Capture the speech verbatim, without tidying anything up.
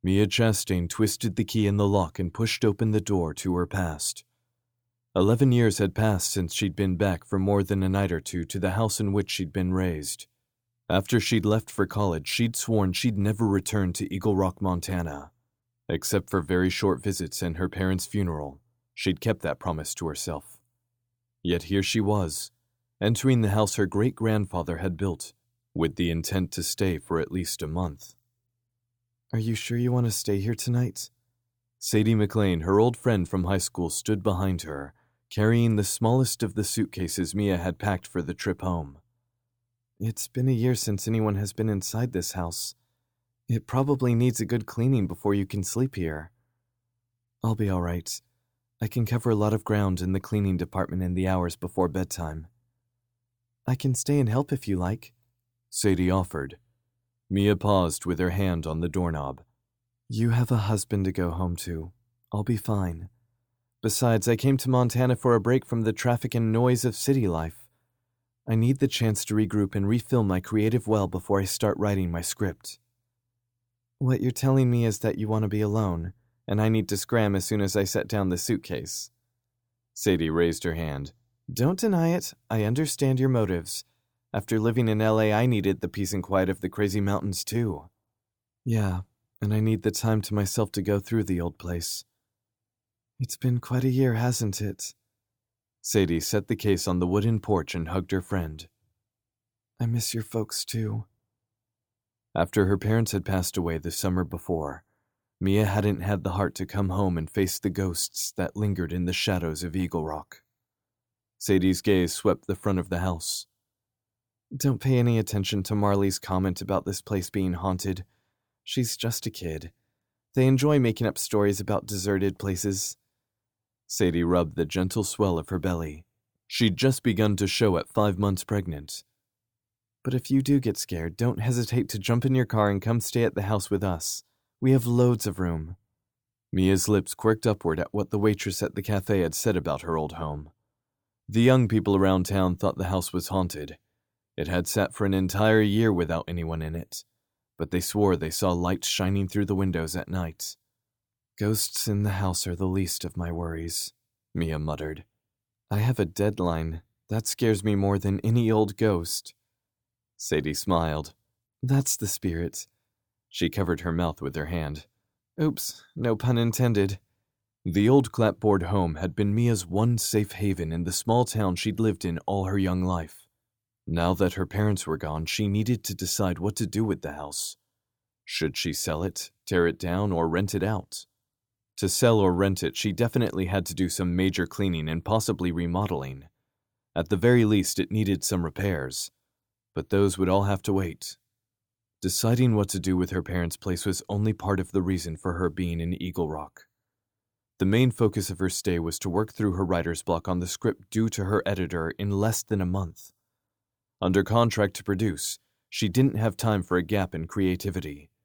Mia Chastain twisted the key in the lock and pushed open the door to her past. Eleven years had passed since she'd been back for more than a night or two to the house in which she'd been raised. After she'd left for college, she'd sworn she'd never return to Eagle Rock, Montana. Except for very short visits and her parents' funeral, she'd kept that promise to herself. Yet here she was, entering the house her great-grandfather had built, with the intent to stay for at least a month. "Are you sure you want to stay here tonight?" Sadie McLean, her old friend from high school, stood behind her, carrying the smallest of the suitcases Mia had packed for the trip home. "It's been a year since anyone has been inside this house. It probably needs a good cleaning before you can sleep here." "I'll be all right. I can cover a lot of ground in the cleaning department in the hours before bedtime." "I can stay and help if you like," Sadie offered. Mia paused with her hand on the doorknob. "You have a husband to go home to. I'll be fine. Besides, I came to Montana for a break from the traffic and noise of city life. I need the chance to regroup and refill my creative well before I start writing my script." "What you're telling me is that you want to be alone, and I need to scram as soon as I set down the suitcase." Sadie raised her hand. "Don't deny it. I understand your motives. After living in L A, I needed the peace and quiet of the crazy mountains, too." "Yeah, and I need the time to myself to go through the old place." "It's been quite a year, hasn't it?" Sadie set the case on the wooden porch and hugged her friend. "I miss your folks, too." After her parents had passed away the summer before, Mia hadn't had the heart to come home and face the ghosts that lingered in the shadows of Eagle Rock. Sadie's gaze swept the front of the house. "Don't pay any attention to Marley's comment about this place being haunted. She's just a kid. They enjoy making up stories about deserted places." Sadie rubbed the gentle swell of her belly. She'd just begun to show at five months pregnant. "But if you do get scared, don't hesitate to jump in your car and come stay at the house with us. We have loads of room." Mia's lips quirked upward at what the waitress at the cafe had said about her old home. The young people around town thought the house was haunted. It had sat for an entire year without anyone in it, but they swore they saw lights shining through the windows at night. "Ghosts in the house are the least of my worries," Mia muttered. "I have a deadline. That scares me more than any old ghost." Sadie smiled. "That's the spirit." She covered her mouth with her hand. "Oops, no pun intended." The old clapboard home had been Mia's one safe haven in the small town she'd lived in all her young life. Now that her parents were gone, she needed to decide what to do with the house. Should she sell it, tear it down, or rent it out? To sell or rent it, she definitely had to do some major cleaning and possibly remodeling. At the very least, it needed some repairs, but those would all have to wait. Deciding what to do with her parents' place was only part of the reason for her being in Eagle Rock. The main focus of her stay was to work through her writer's block on the script due to her editor in less than a month. Under contract to produce, she didn't have time for a gap in creativity.